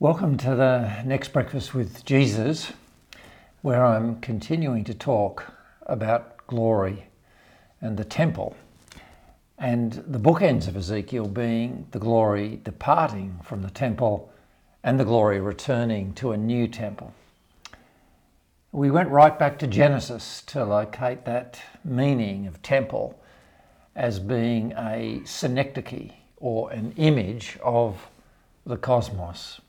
Welcome to the next Breakfast with Jesus, where I'm continuing to talk about glory and the temple, and the bookends of Ezekiel being the glory departing from the temple and the glory returning to a new temple. We went right back to Genesis to locate that meaning of temple as being a synecdoche or an image of the cosmos.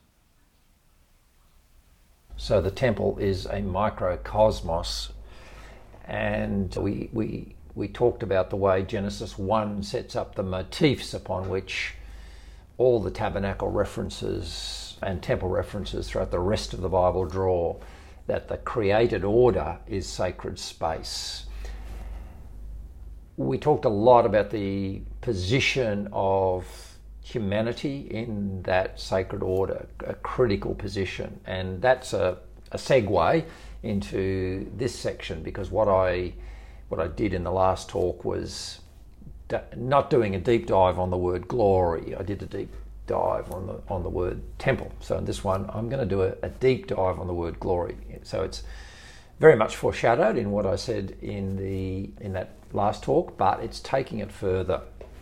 So the temple is a microcosmos, and we talked about the way Genesis 1 sets up the motifs upon which all the tabernacle references and temple references throughout the rest of the Bible draw, that the created order is sacred space. We talked a lot about the position of humanity in that sacred order, a critical position, and that's a segue into this section, because what I did in the last talk was not doing a deep dive on the word glory. I did a deep dive on the word temple. So in this one, I'm going to do a deep dive on the word glory. So it's very much foreshadowed in what I said in that last talk, but it's taking it further.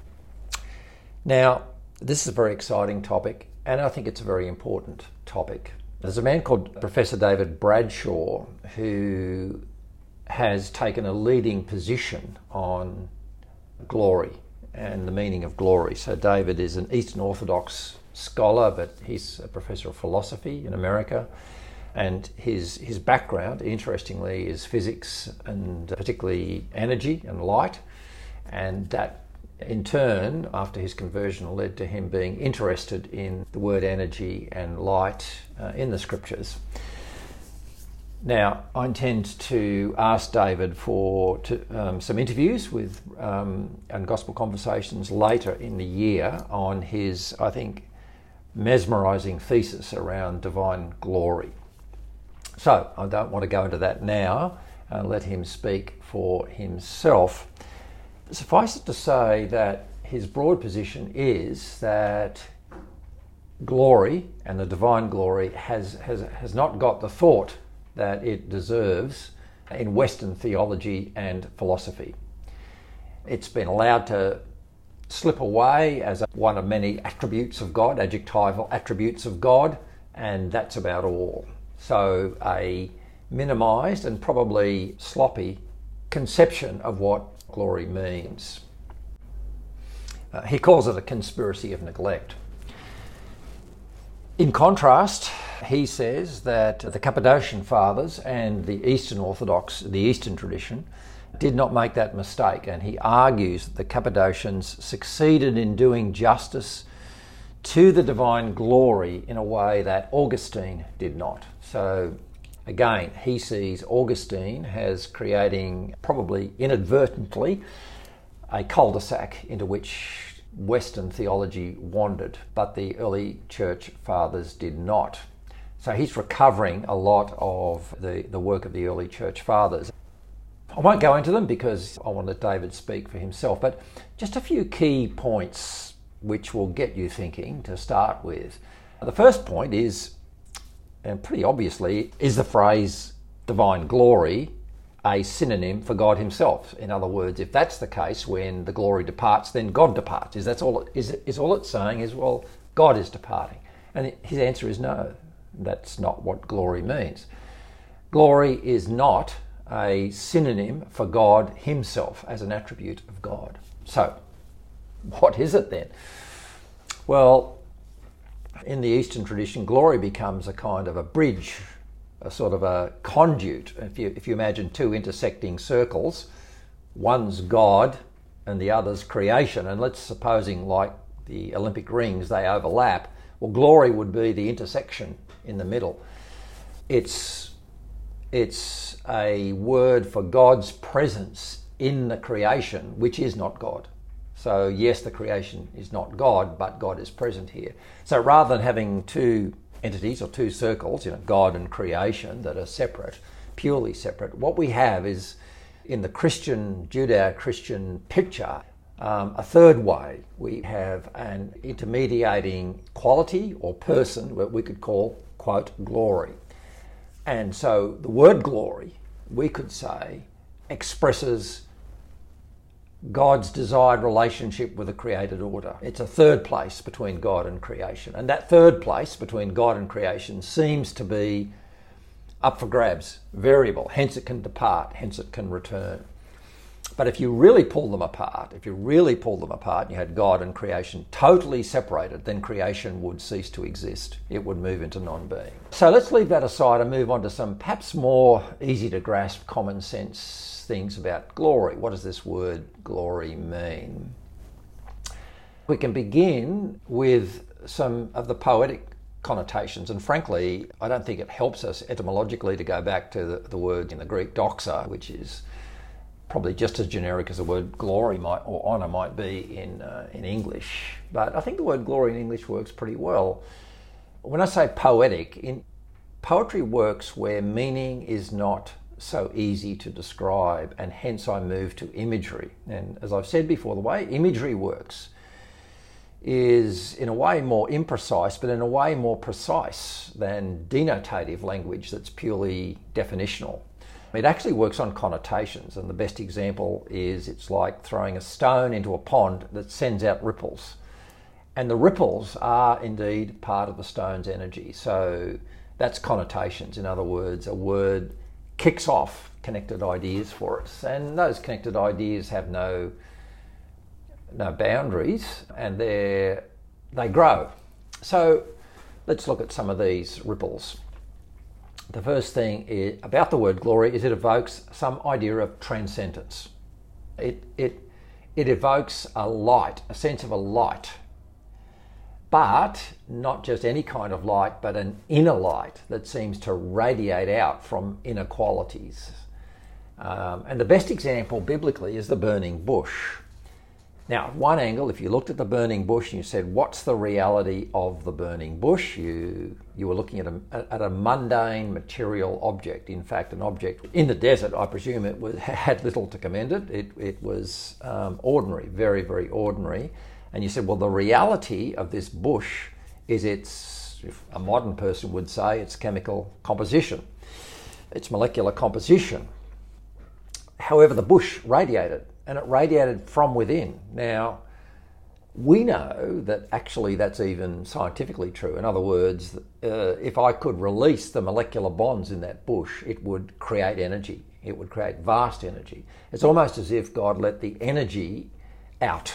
Now, this is a very exciting topic, and I think it's a very important topic. There's a man called Professor David Bradshaw who has taken a leading position on glory and the meaning of glory. So David is an Eastern Orthodox scholar, but he's a professor of philosophy in America. And his background, interestingly, is physics, and particularly energy and light. And that, in turn, after his conversion, led to him being interested in the word energy and light in the scriptures. Now, I intend to ask David for some interviews with and gospel conversations later in the year on his, I think, mesmerising thesis around divine glory. So I don't want to go into that now. Let him speak for himself. Suffice it to say that his broad position is that glory, and the divine glory, has not got the thought that it deserves in Western theology and philosophy. It's been allowed to slip away as one of many attributes of God, adjectival attributes of God, and that's about all. So a minimised and probably sloppy conception of what glory means. He calls it a conspiracy of neglect. In contrast, he says that the Cappadocian Fathers and the Eastern Orthodox, the Eastern tradition, did not make that mistake, and he argues that the Cappadocians succeeded in doing justice to the divine glory in a way that Augustine did not. So again, he sees Augustine as creating, probably inadvertently, a cul-de-sac into which Western theology wandered, but the early church fathers did not. So he's recovering a lot of the work of the early church fathers. I won't go into them because I want to let David speak for himself, but just a few key points which will get you thinking to start with. The first point is, and pretty obviously, is the phrase divine glory a synonym for God himself? In other words, if that's the case, when the glory departs, then God departs. All it's saying is, well, God is departing? And his answer is no, that's not what glory means. Glory is not a synonym for God himself as an attribute of God. So, what is it then? Well, in the Eastern tradition, glory becomes a kind of a bridge, a sort of a conduit. If you imagine two intersecting circles, one's God and the other's creation, and let's supposing, like the Olympic rings, they overlap, well, glory would be the intersection in the middle. It's a word for God's presence in the creation, which is not God. So yes, the creation is not God, but God is present here. So rather than having two entities or two circles, God and creation, that are separate, purely separate, what we have is, in the Judeo-Christian picture, A third way, we have an intermediating quality or person that we could call, quote, glory. And so the word glory, we could say, expresses God's desired relationship with the created order. It's a third place between God and creation. And that third place between God and creation seems to be up for grabs, variable. Hence it can depart, hence it can return. But if you really pull them apart, and you had God and creation totally separated, then creation would cease to exist. It would move into non-being. So let's leave that aside and move on to some perhaps more easy to grasp, common sense things about glory. What does this word glory mean? We can begin with some of the poetic connotations, and frankly, I don't think it helps us etymologically to go back to the word in the Greek doxa, which is probably just as generic as the word glory or honour might be in English. But I think the word glory in English works pretty well. When I say poetic, poetry works where meaning is not so easy to describe, and hence I move to imagery. And as I've said before, the way imagery works is in a way more imprecise, but in a way more precise than denotative language that's purely definitional. It actually works on connotations, and the best example is it's like throwing a stone into a pond that sends out ripples. And the ripples are indeed part of the stone's energy. So that's connotations. In other words, a word kicks off connected ideas for us, and those connected ideas have no boundaries, and they grow. So let's look at some of these ripples. The first thing about the word glory is it evokes some idea of transcendence. It evokes a light, a sense of a light, but not just any kind of light, but an inner light that seems to radiate out from inner qualities. And the best example biblically is the burning bush. Now, at one angle, if you looked at the burning bush and you said, what's the reality of the burning bush? You were looking at a mundane material object. In fact, an object in the desert, I presume had little to commend it. It was ordinary, very, very ordinary. And you said, well, the reality of this bush is if a modern person would say, its chemical composition, its molecular composition. However, the bush radiated. And it radiated from within. Now, we know that actually that's even scientifically true. In other words, if I could release the molecular bonds in that bush, it would create energy. It would create vast energy. It's almost as if God let the energy out.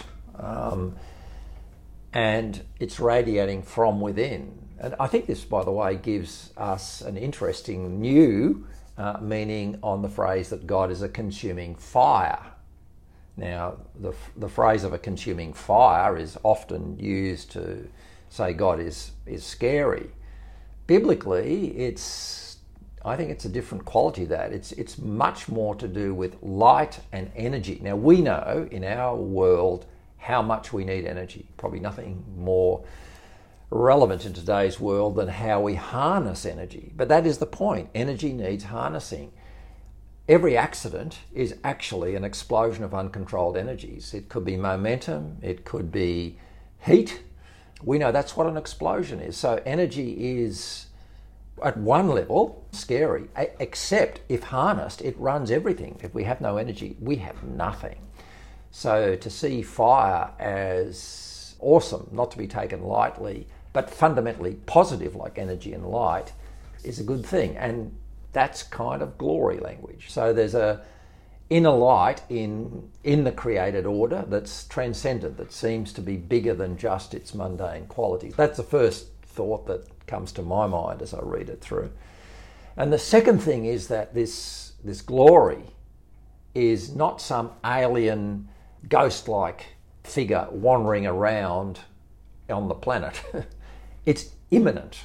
And it's radiating from within. And I think this, by the way, gives us an interesting new meaning on the phrase that God is a consuming fire. Now, the phrase of a consuming fire is often used to say God is scary. Biblically, I think it's a different quality to that. It's much more to do with light and energy. Now, we know in our world how much we need energy. Probably nothing more relevant in today's world than how we harness energy. But that is the point. Energy needs harnessing. Every accident is actually an explosion of uncontrolled energies. It could be momentum, it could be heat. We know that's what an explosion is. So energy is, at one level, scary, except if harnessed, it runs everything. If we have no energy, we have nothing. So to see fire as awesome, not to be taken lightly, but fundamentally positive like energy and light, is a good thing. And that's kind of glory language. So there's a inner light in the created order that's transcendent, that seems to be bigger than just its mundane qualities. That's the first thought that comes to my mind as I read it through. And the second thing is that this glory is not some alien ghost-like figure wandering around on the planet. It's immanent.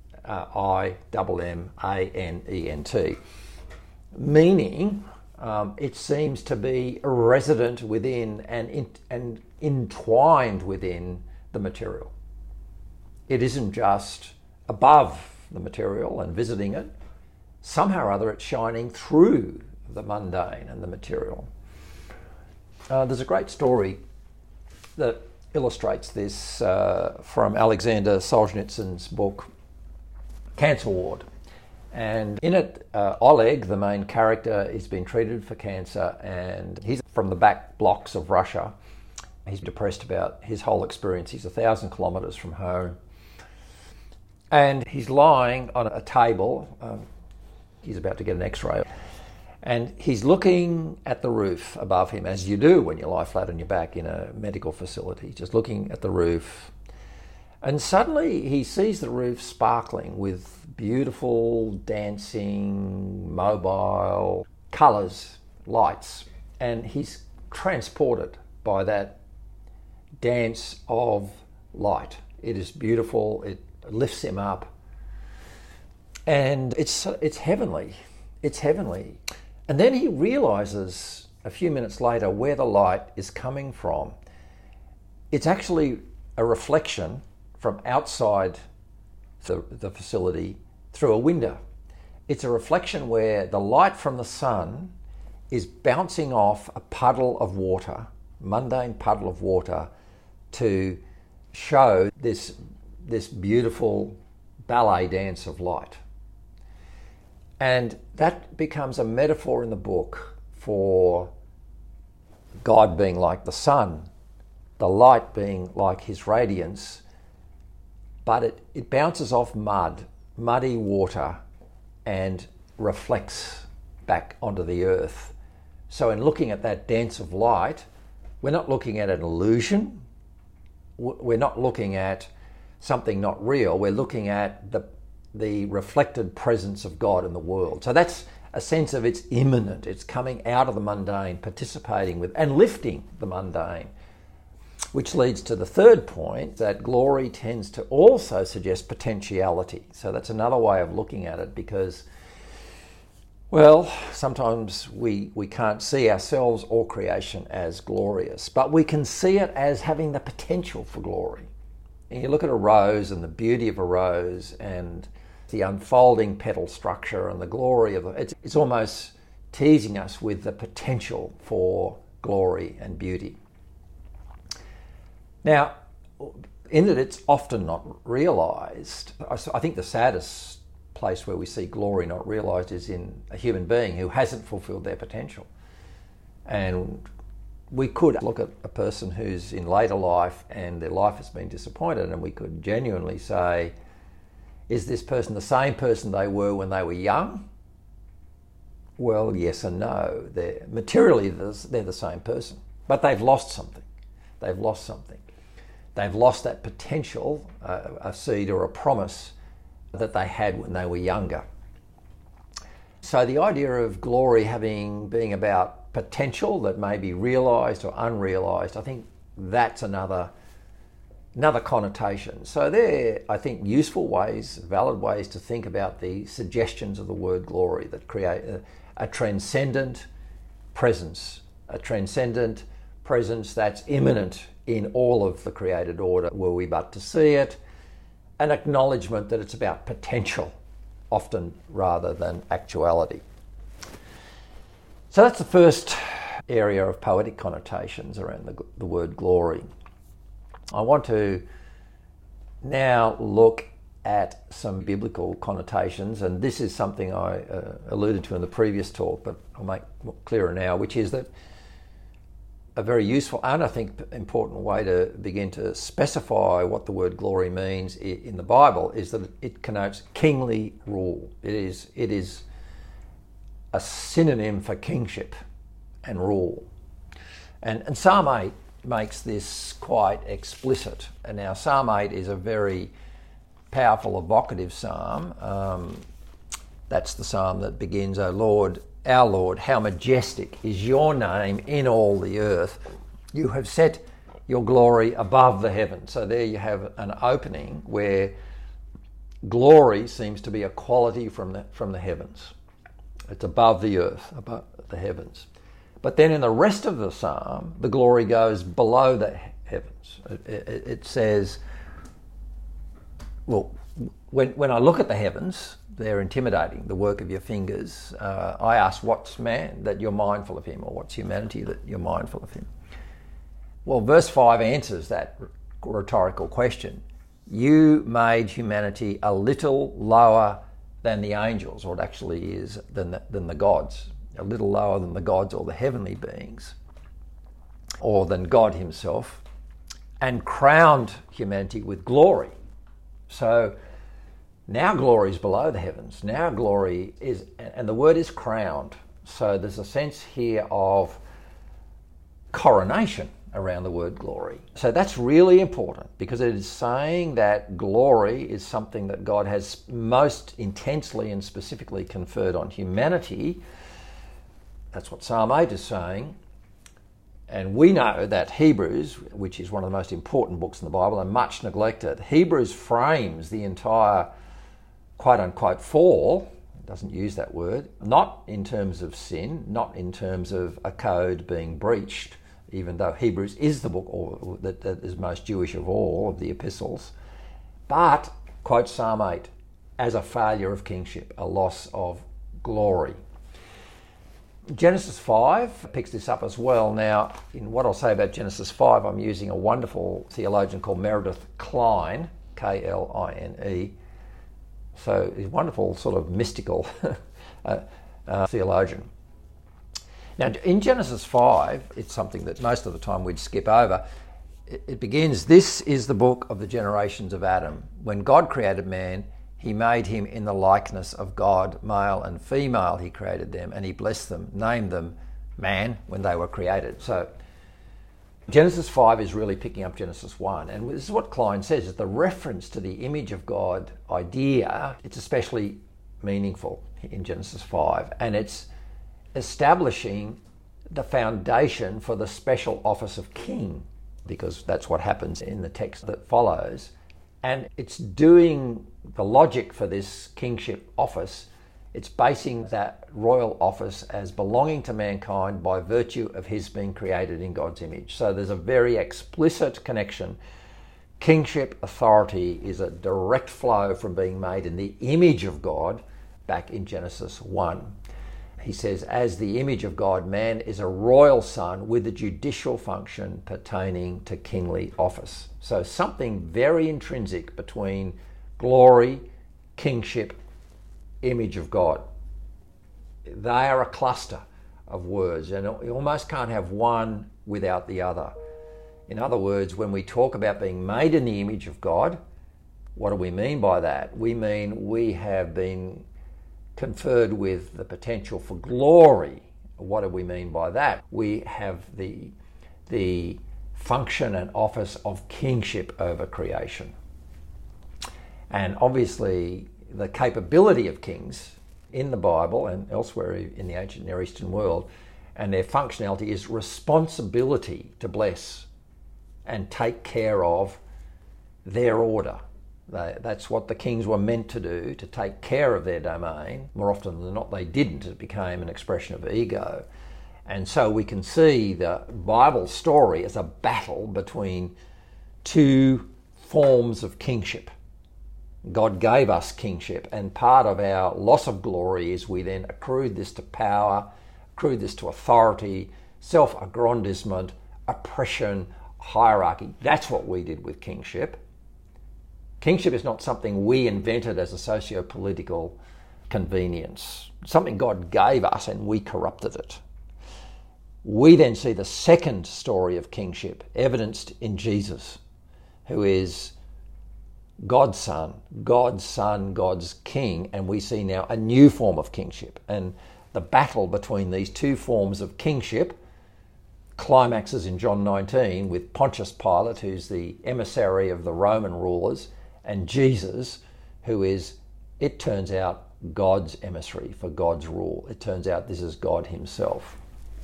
I-M-M-A-N-E-N-T, meaning it seems to be resident within and entwined within the material. It isn't just above the material and visiting it. Somehow or other it's shining through the mundane and the material. There's a great story that illustrates this from Alexander Solzhenitsyn's book, Cancer Ward. And in it, Oleg, the main character, is being treated for cancer, and he's from the back blocks of Russia. He's depressed about his whole experience. He's 1,000 kilometres from home. And he's lying on a table. He's about to get an x-ray. And he's looking at the roof above him, as you do when you lie flat on your back in a medical facility, just looking at the roof. And suddenly he sees the roof sparkling with beautiful, dancing, mobile colours, lights. And he's transported by that dance of light. It is beautiful, it lifts him up. And it's heavenly. It's heavenly. And then he realises a few minutes later where the light is coming from. It's actually a reflection from outside the facility through a window. It's a reflection where the light from the sun is bouncing off a puddle of water, mundane puddle of water, to show this beautiful ballet dance of light. And that becomes a metaphor in the book for God being like the sun, the light being like his radiance, but it bounces off muddy water, and reflects back onto the earth. So in looking at that dance of light, we're not looking at an illusion, we're not looking at something not real, we're looking at the reflected presence of God in the world. So that's a sense of it's immanent, it's coming out of the mundane, participating with and lifting the mundane. Which leads to the third point, that glory tends to also suggest potentiality. So that's another way of looking at it, because, well, sometimes we can't see ourselves or creation as glorious, but we can see it as having the potential for glory. And you look at a rose and the beauty of a rose and the unfolding petal structure and the glory of it, it's almost teasing us with the potential for glory and beauty. Now, in that it's often not realised, I think the saddest place where we see glory not realised is in a human being who hasn't fulfilled their potential. And we could look at a person who's in later life and their life has been disappointed, and we could genuinely say, is this person the same person they were when they were young? Well, yes and no. Materially, they're the same person, but they've lost something. They've lost something. They've lost that potential, a seed or a promise that they had when they were younger. So the idea of glory being about potential that may be realised or unrealised, I think that's another connotation. So they're, I think, useful ways, valid ways to think about the suggestions of the word glory that create a transcendent presence, that's immanent in all of the created order were we but to see it, an acknowledgement that it's about potential often rather than actuality. So that's the first area of poetic connotations around the word glory. I want to now look at some biblical connotations, and this is something I alluded to in the previous talk, but I'll make clearer now, which is that a very useful and I think important way to begin to specify what the word glory means in the Bible is that it connotes kingly rule. It is a synonym for kingship and rule. And Psalm 8 makes this quite explicit. And now Psalm 8 is a very powerful, evocative psalm. That's the psalm that begins, O Lord, our Lord, how majestic is your name in all the earth. You have set your glory above the heavens. So there you have an opening where glory seems to be a quality from the heavens. It's above the earth, above the heavens. But then in the rest of the psalm, the glory goes below the heavens. It says, well, when I look at the heavens, they're intimidating, the work of your fingers. I ask, what's man that you're mindful of him, or what's humanity that you're mindful of him? Well, verse 5 answers that rhetorical question. You made humanity a little lower than the angels, or it actually is than the gods, a little lower than the gods or the heavenly beings, or than God himself, and crowned humanity with glory. So now glory is below the heavens. Now glory is, and the word is crowned. So there's a sense here of coronation around the word glory. So that's really important, because it is saying that glory is something that God has most intensely and specifically conferred on humanity. That's what Psalm 8 is saying. And we know that Hebrews, which is one of the most important books in the Bible and much neglected, Hebrews frames the entire quote-unquote fall, it doesn't use that word, not in terms of sin, not in terms of a code being breached, even though Hebrews is the book that is most Jewish of all of the epistles, but quotes Psalm 8 as a failure of kingship, a loss of glory. Genesis 5 picks this up as well. Now, in what I'll say about Genesis 5, I'm using a wonderful theologian called Meredith Kline, Kline. So he's a wonderful sort of mystical theologian. Now, in Genesis 5, it's something that most of the time we'd skip over. It begins, "This is the book of the generations of Adam. When God created man, he made him in the likeness of God, male and female he created them, and he blessed them, named them man when they were created." So Genesis 5 is really picking up Genesis 1. And this is what Kline says, is the reference to the image of God idea, it's especially meaningful in Genesis 5. And it's establishing the foundation for the special office of king, because that's what happens in the text that follows. And it's doing the logic for this kingship office. It's basing that royal office as belonging to mankind by virtue of his being created in God's image. So there's a very explicit connection. Kingship authority is a direct flow from being made in the image of God back in Genesis 1. He says, as the image of God, man is a royal son with a judicial function pertaining to kingly office. So something very intrinsic between glory, kingship, image of God. They are a cluster of words, and you almost can't have one without the other. In other words, when we talk about being made in the image of God, what do we mean by that? We mean we have been conferred with the potential for glory. What do we mean by that? We have the function and office of kingship over creation. And obviously the capability of kings in the Bible and elsewhere in the ancient Near Eastern world, and their functionality is responsibility to bless and take care of their order. That's what the kings were meant to do, to take care of their domain. More often than not, they didn't. It became an expression of ego. And so we can see the Bible story as a battle between two forms of kingship. God gave us kingship, and part of our loss of glory is we then accrued this to power, accrued this to authority, self-aggrandizement, oppression, hierarchy. That's what we did with kingship. Kingship is not something we invented as a socio-political convenience. It's something God gave us and we corrupted it. We then see the second story of kingship evidenced in Jesus, who is God's Son, God's King, and we see now a new form of kingship. And the battle between these two forms of kingship climaxes in John 19 with Pontius Pilate, who's the emissary of the Roman rulers, and Jesus, who is, it turns out, God's emissary for God's rule. It turns out this is God himself.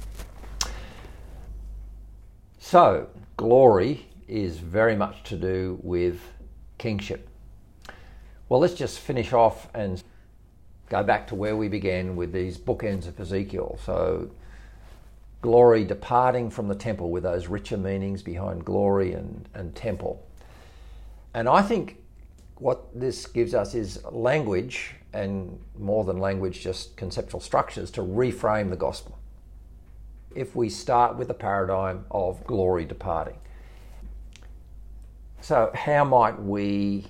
So, glory is very much to do with kingship. Well, let's just finish off and go back to where we began with these bookends of Ezekiel. So, glory departing from the temple with those richer meanings behind glory and temple. And I think what this gives us is language, and more than language, just conceptual structures to reframe the gospel. if we start with the paradigm of glory departing. So how might we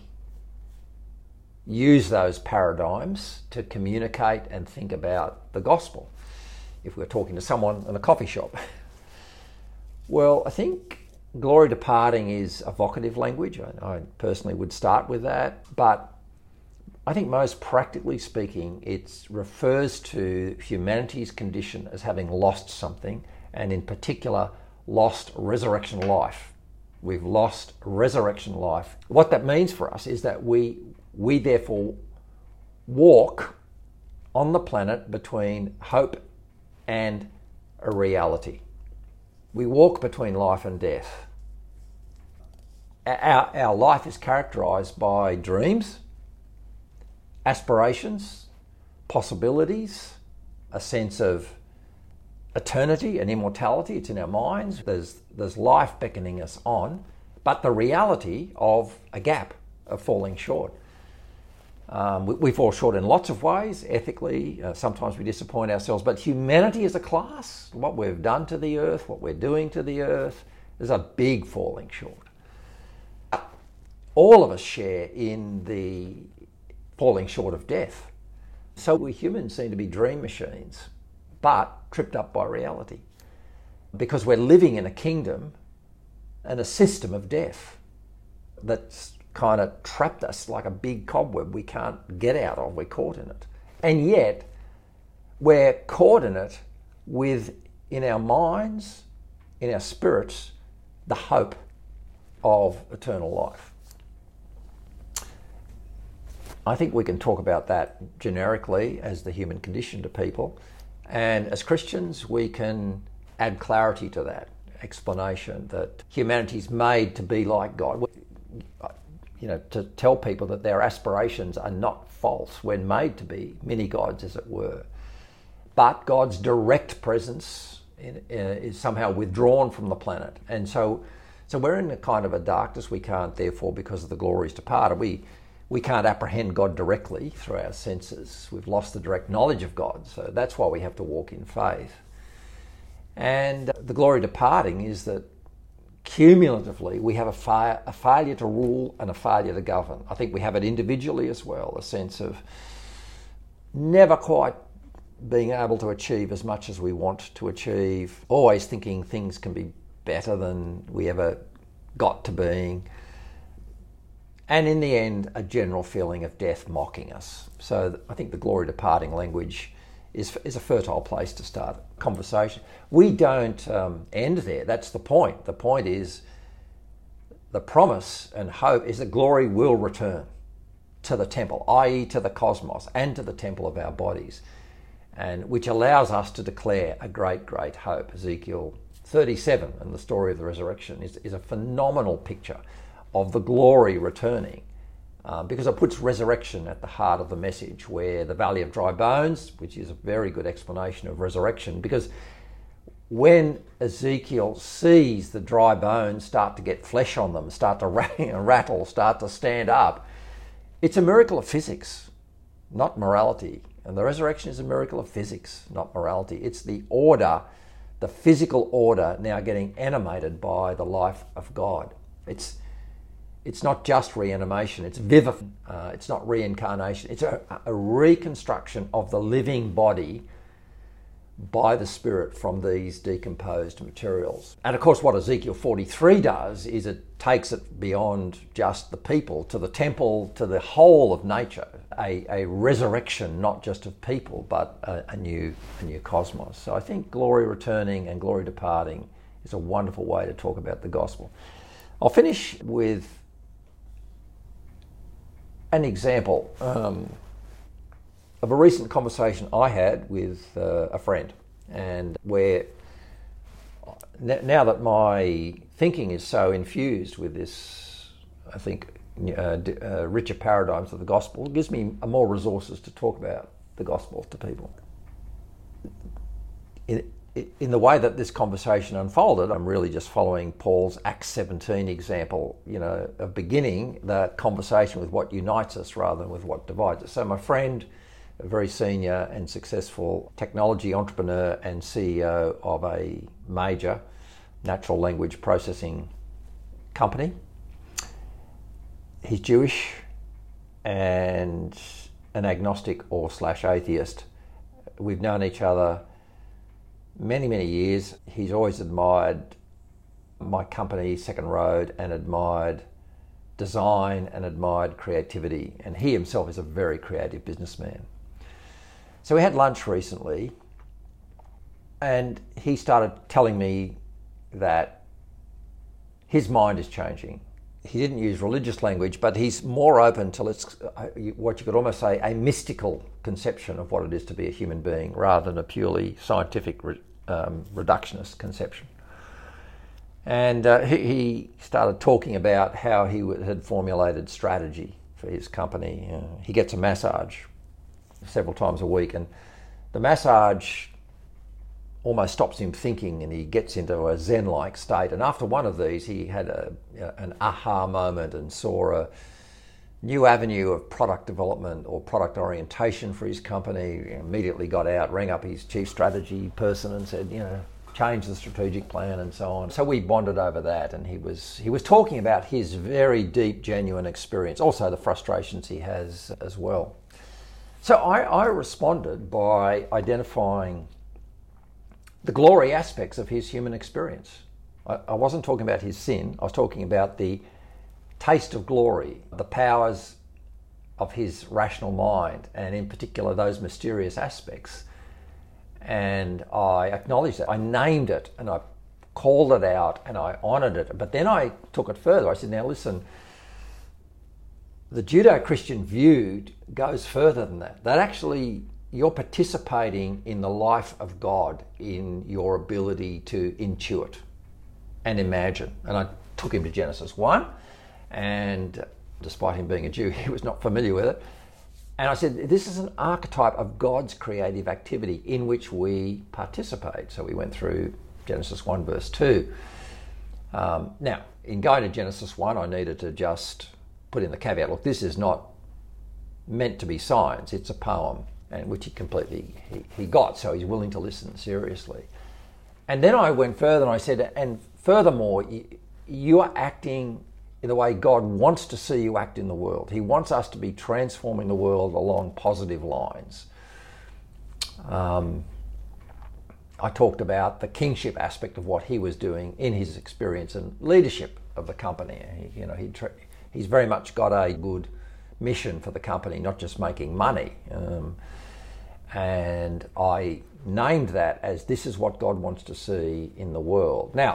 use those paradigms to communicate and think about the gospel if we're talking to someone in a coffee shop? Well, I think glory departing is evocative language. I personally would start with that, but I think most practically speaking, it refers to humanity's condition as having lost something, and in particular, lost resurrection life. We've lost resurrection life. What that means for us is that we therefore walk on the planet between hope and a reality. We walk between life and death. Our life is characterised by dreams, aspirations, possibilities, a sense of eternity and immortality. It's in our minds. There's life beckoning us on, but the reality of a gap, of falling short. We fall short in lots of ways, ethically. Sometimes we disappoint ourselves, but humanity as a class, what we've done to the earth, what we're doing to the earth, is a big falling short. All of us share in the falling short of death. So we humans seem to be dream machines, but tripped up by reality, because we're living in a kingdom and a system of death that's kind of trapped us like a big cobweb we can't get out of. We're caught in it. And yet, we're caught in it with, in our minds, in our spirits, the hope of eternal life. I think we can talk about that generically as the human condition to people. And as Christians, we can add clarity to that explanation that humanity's made to be like God. You know, to tell people that their aspirations are not false. We're made to be mini-gods, as it were. But God's direct presence is somehow withdrawn from the planet. And so we're in a kind of a darkness. We can't, therefore, because of the glories departed, we can't apprehend God directly through our senses. We've lost the direct knowledge of God. So that's why we have to walk in faith. And the glory departing is that cumulatively, we have a failure to rule and a failure to govern. I think we have it individually as well, a sense of never quite being able to achieve as much as we want to achieve, always thinking things can be better than we ever got to being. And in the end, a general feeling of death mocking us. So I think the glory departing language is a fertile place to start a conversation. We don't end there. That's the point. The point is the promise and hope is that glory will return to the temple, i.e. to the cosmos and to the temple of our bodies, and which allows us to declare a great, great hope. Ezekiel 37 and the story of the resurrection is a phenomenal picture of the glory returning. Because it puts resurrection at the heart of the message, where the valley of dry bones, which is a very good explanation of resurrection, because when Ezekiel sees the dry bones start to get flesh on them, start to rattle, start to stand up, it's a miracle of physics, not morality. And the resurrection is a miracle of physics, not morality. It's the order, the physical order now getting animated by the life of God. It's not just reanimation, it's vivification. It's not reincarnation. It's a reconstruction of the living body by the Spirit from these decomposed materials. And of course what Ezekiel 43 does is it takes it beyond just the people to the temple, to the whole of nature, a resurrection not just of people but a new cosmos. So I think glory returning and glory departing is a wonderful way to talk about the gospel. I'll finish with an example of a recent conversation I had with a friend, and where now that my thinking is so infused with this, I think, richer paradigms of the gospel, it gives me more resources to talk about the gospel to people. In the way that this conversation unfolded, I'm really just following Paul's Acts 17 example, of beginning the conversation with what unites us rather than with what divides us. So my friend a very senior and successful technology entrepreneur and CEO of a major natural language processing company. He's Jewish and an agnostic or / atheist. We've known each other many, many years. He's always admired my company, Second Road, and admired design and admired creativity. And he himself is a very creative businessman. So we had lunch recently, and he started telling me that his mind is changing. He didn't use religious language, but he's more open to what you could almost say a mystical conception of what it is to be a human being rather than a purely scientific reductionist conception. And he started talking about how he had formulated strategy for his company. He gets a massage several times a week, and the massage almost stops him thinking, and he gets into a Zen-like state. And after one of these, he had an aha moment and saw a new avenue of product development or product orientation for his company. He immediately got out, rang up his chief strategy person and said, change the strategic plan and so on. So we bonded over that, and he was talking about his very deep, genuine experience, also the frustrations he has as well. So I responded by identifying the glory aspects of his human experience. I wasn't talking about his sin, I was talking about the taste of glory, the powers of his rational mind, and in particular those mysterious aspects. And I acknowledged that. I named it and I called it out and I honoured it. But then I took it further. I said, now listen, the Judeo-Christian view goes further than that. That actually you're participating in the life of God in your ability to intuit and imagine. And I took him to Genesis 1, and despite him being a Jew, he was not familiar with it. And I said, this is an archetype of God's creative activity in which we participate. So we went through Genesis 1 verse 2. Now, in going to Genesis 1, I needed to just put in the caveat, look, this is not meant to be science, it's a poem, and which he got, so he's willing to listen seriously. And then I went further and I said, and furthermore, you are acting in the way God wants to see you act in the world. He wants us to be transforming the world along positive lines. I talked about the kingship aspect of what he was doing in his experience and leadership of the company. He's very much got a good mission for the company, not just making money. And I named that as this is what God wants to see in the world. Now,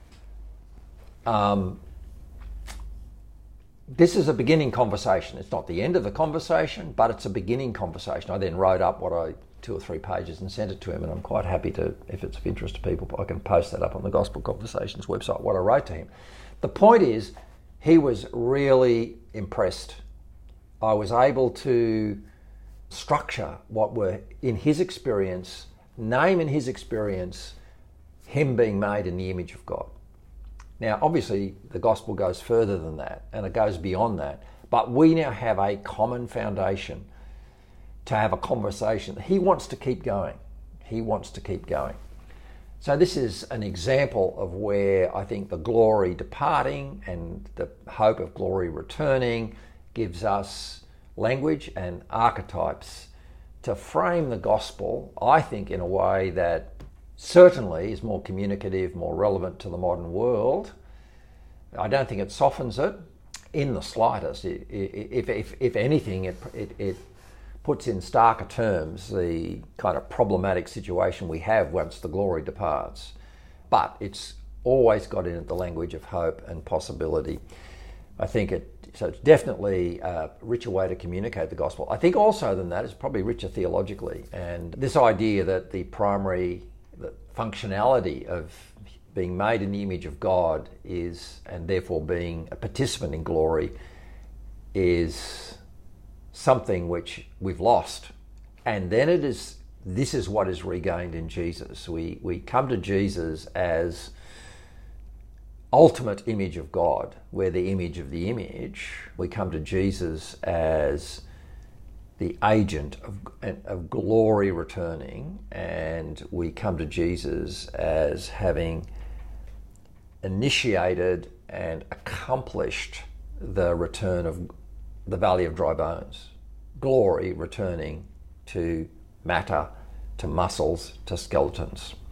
this is a beginning conversation. It's not the end of the conversation, but it's a beginning conversation. I then wrote up 2 or 3 pages and sent it to him, and I'm quite happy to, if it's of interest to people, I can post that up on the Gospel Conversations website, what I wrote to him. The point is, he was really impressed. I was able to structure what were, in his experience, name in his experience, him being made in the image of God. Now, obviously, the gospel goes further than that, and it goes beyond that. But we now have a common foundation to have a conversation. He wants to keep going. He wants to keep going. So this is an example of where I think the glory departing and the hope of glory returning gives us language and archetypes to frame the gospel, I think, in a way that certainly is more communicative, more relevant to the modern world. I don't think it softens it in the slightest. If anything, it puts in starker terms the kind of problematic situation we have once the glory departs. But it's always got in it the language of hope and possibility. I think so it's definitely a richer way to communicate the gospel. I think also than that, it's probably richer theologically. And this idea that the functionality of being made in the image of God is, and therefore being a participant in glory, is something which we've lost. And then this is what is regained in Jesus. We come to Jesus as ultimate image of God. We're the image of the image. We come to Jesus as the agent of glory returning, and we come to Jesus as having initiated and accomplished the return of the Valley of Dry Bones. Glory returning to matter, to muscles, to skeletons.